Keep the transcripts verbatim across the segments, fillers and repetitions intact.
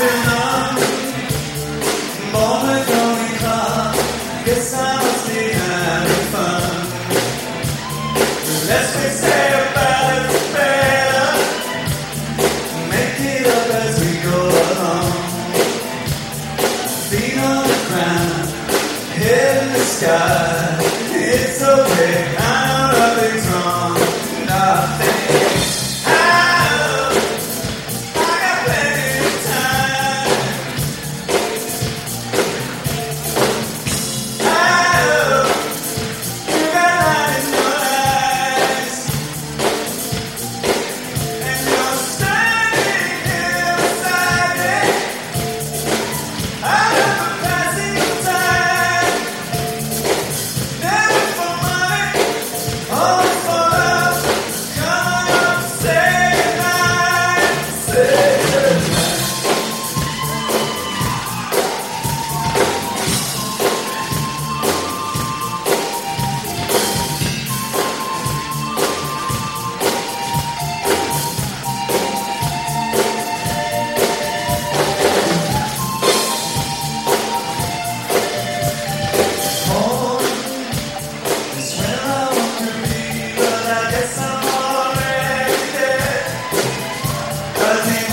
been on, born with only clock. Guess I must be having fun. Let's be say about it better. Make it up as we go along. Feet on the ground, head in the sky. It's okay, I know nothing's wrong. Nothing.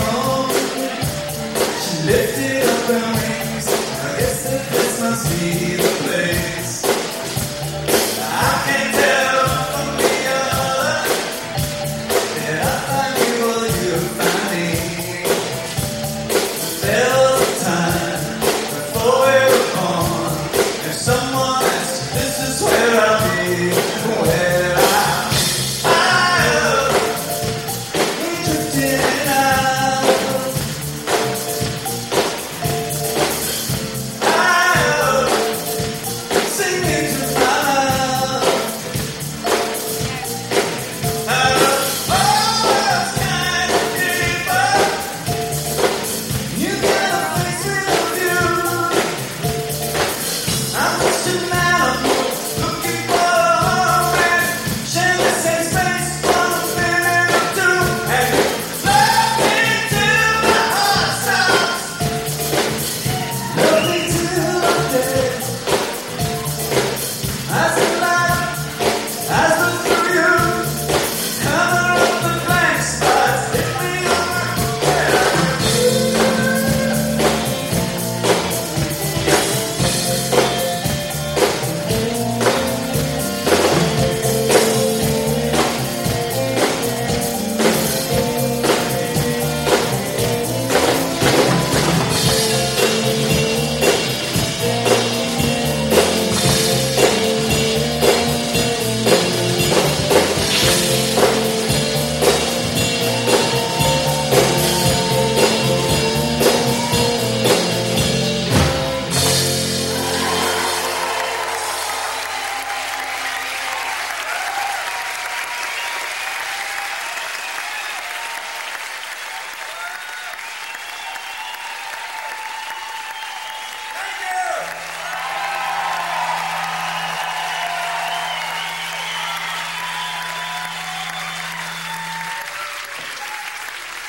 Lifted up her wings, I guess that this must be